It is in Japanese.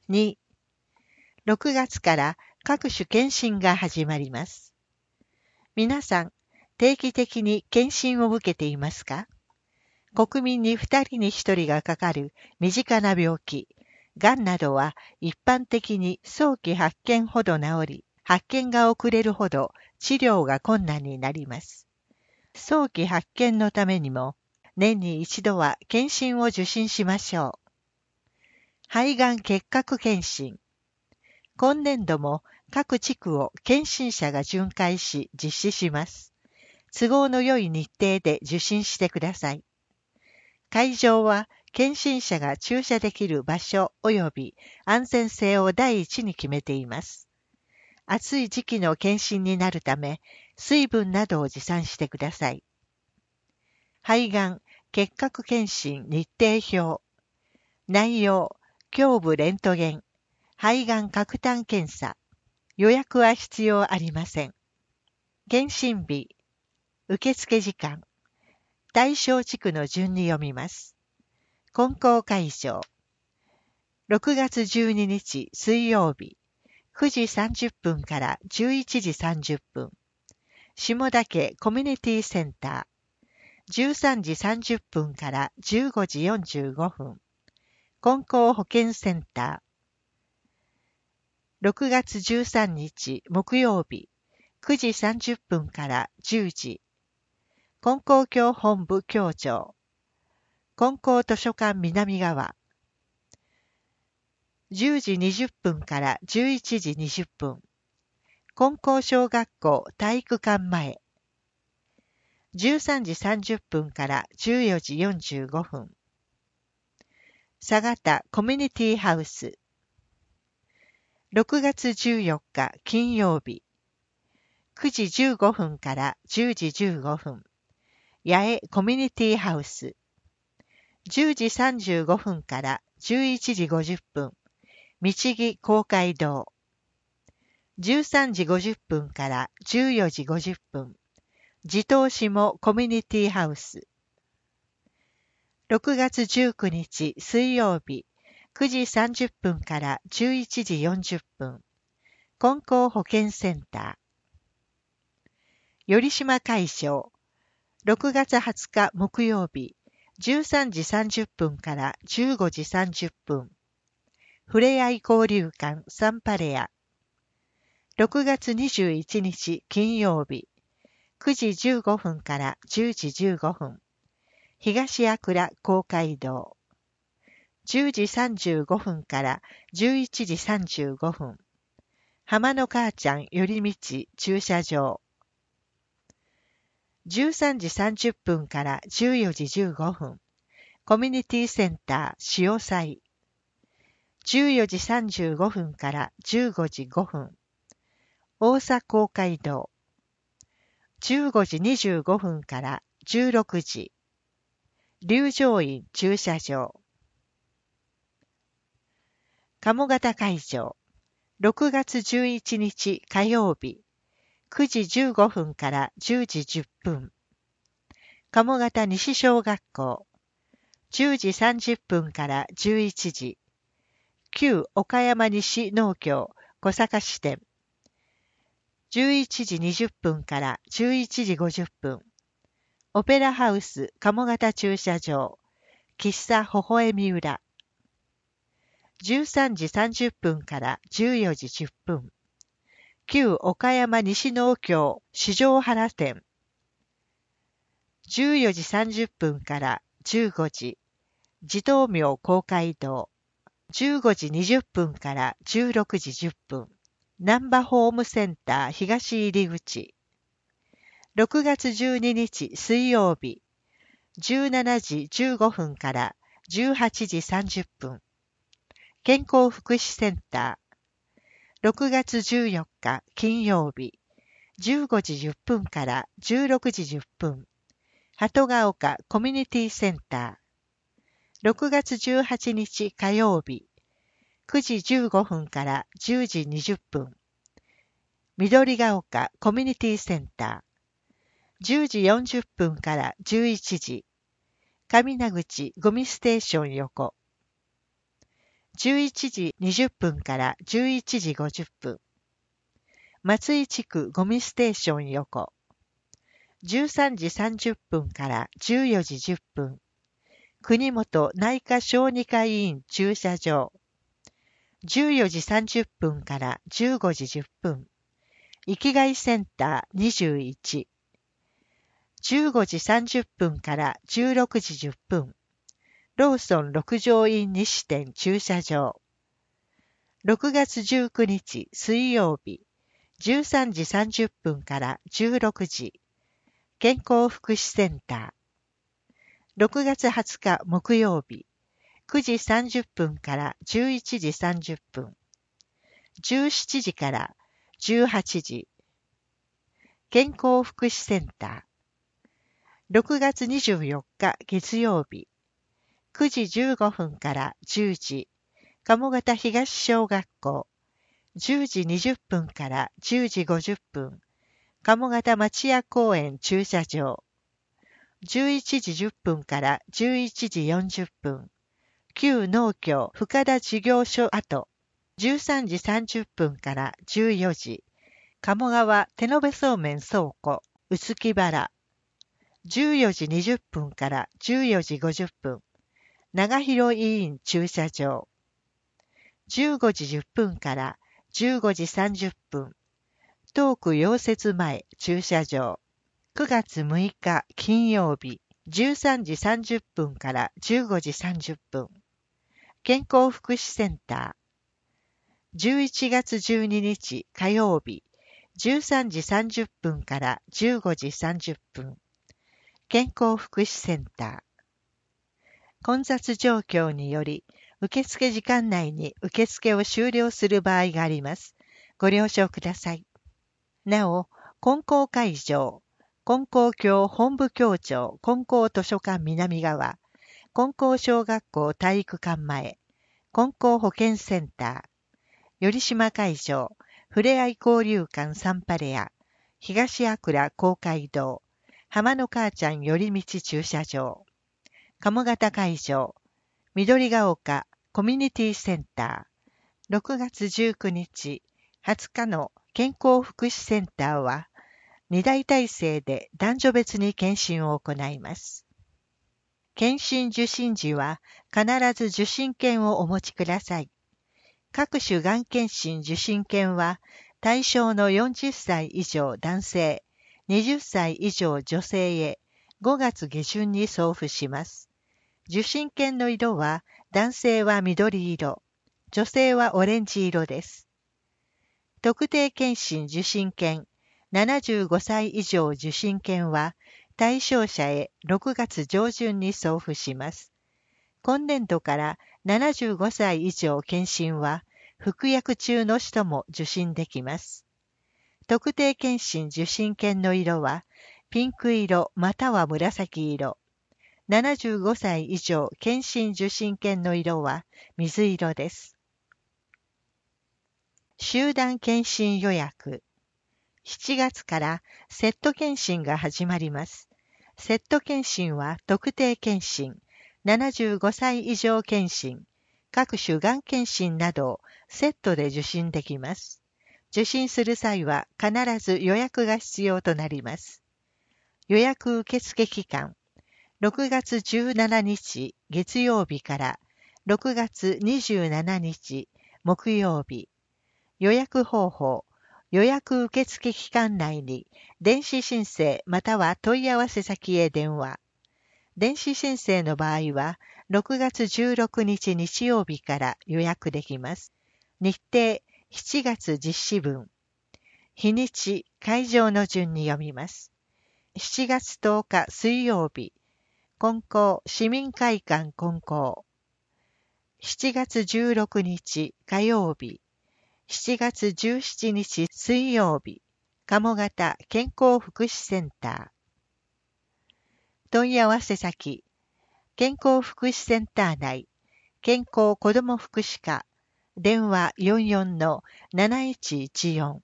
2、6月から各種検診が始まります。皆さん、定期的に検診を受けていますか？国民に2人に1人がかかる身近な病気、がんなどは一般的に早期発見ほど治り、発見が遅れるほど治療が困難になります。早期発見のためにも、年に一度は検診を受診しましょう。肺がん結核検診。今年度も各地区を検診者が巡回し実施します。都合の良い日程で受診してください。会場は検診者が駐車できる場所及び安全性を第一に決めています。暑い時期の検診になるため、水分などを持参してください。肺がん結核検診日程表。内容、胸部レントゲン、肺がん喀痰検査。予約は必要ありません。検診日、受付時間、対象地区の順に読みます。金光会場、6月12日水曜日、9時30分から11時30分。下田家コミュニティセンター、13時30分から15時45分。金光保健センター、6月13日木曜日、9時30分から10時。金光教本部教庁、金光図書館南側、10時20分から11時20分。金光小学校体育館前、13時30分から14時45分。佐賀田コミュニティハウス、6月14日金曜日、9時15分から10時15分。八重コミュニティハウス、10時35分から11時50分。道木公会堂、13時50分から14時50分。地頭下コミュニティハウス、6月19日水曜日、9時30分から11時40分。金光保健センター、頼島会場、6月20日木曜日、13時30分から15時30分。ふれあい交流館サンパレア、6月21日金曜日、9時15分から10時15分。東矢倉公会堂、10時35分から11時35分。浜の母ちゃん寄り道駐車場、13時30分から14時15分。コミュニティセンター潮祭、14時35分から15時5分。大佐公会堂、15時25分から16時。龍城院駐車場、鴨方会場、6月11日火曜日、9時15分から10時10分。鴨方西小学校、10時30分から11時。旧岡山西農協小坂支店、11時20分から11時50分。オペラハウス鴨方駐車場、喫茶微笑み裏、13時30分から14時10分。旧岡山西農協四条原店、14時30分から15時。地頭明公会堂、15時20分から16時10分。難波ホームセンター東入口、6月12日水曜日、17時15分から18時30分。健康福祉センター、6月14日金曜日、15時10分から16時10分。鳩ヶ丘コミュニティセンター、6月18日火曜日、9時15分から10時20分。緑ヶ丘コミュニティセンター、10時40分から11時。上名口ゴミステーション横。 11時20分から11時50分。松井地区ゴミステーション横。13時30分から14時10分。国本内科小児科医院駐車場。14時30分から15時10分。生きがいセンター21。15時30分から16時10分。ローソン六条院西店駐車場。6月19日水曜日。13時30分から16時。健康福祉センター。6月20日木曜日。9時30分から11時30分。17時から18時。健康福祉センター。6月24日月曜日。9時15分から10時。鴨方東小学校。10時20分から10時50分。鴨方町屋公園駐車場。11時10分から11時40分。旧農協深田事業所跡。13時30分から14時。鴨川手延べそうめん倉庫。宇津木原。14時20分から14時50分。長広医院駐車場。15時10分から15時30分。東区溶接前駐車場。9月6日金曜日。13時30分から15時30分。健康福祉センター。11月12日火曜日。13時30分から15時30分。健康福祉センター。混雑状況により、受付時間内に受付を終了する場合があります。ご了承ください。なお、金光会場、金光教本部教庁金光図書館南側、金光小学校体育館前、金光保健センター、頼島会場、ふれあい交流館サンパレア、東阿倉公会堂、浜の母ちゃん寄り道駐車場、鴨方会場、緑が丘コミュニティセンター、6月19日、20日の健康福祉センターは、2大体制で男女別に検診を行います。検診受診時は、必ず受診券をお持ちください。各種がん検診受診券は、対象の40歳以上男性、20歳以上女性へ5月下旬に送付します。受診券の色は、男性は緑色、女性はオレンジ色です。特定健診受診券、75歳以上受診券は、対象者へ6月上旬に送付します。今年度から75歳以上検診は、服薬中の人も受診できます。特定健診受診券の色は、ピンク色または紫色。75歳以上検診受診券の色は水色です。集団検診予約。7月からセット検診が始まります。セット検診は特定検診、75歳以上検診、各種がん検診などをセットで受診できます。受診する際は必ず予約が必要となります。予約受付期間、6月17日月曜日から6月27日木曜日。予約方法、予約受付期間内に電子申請または問い合わせ先へ電話。電子申請の場合は6月16日日曜日から予約できます。日程7月実施分。日にち、会場の順に読みます。7月10日水曜日。金光市民会館金光。7月16日火曜日。7月17日水曜日。鴨方健康福祉センター。問い合わせ先。健康福祉センター内。健康子ども福祉課。電話 44-7114。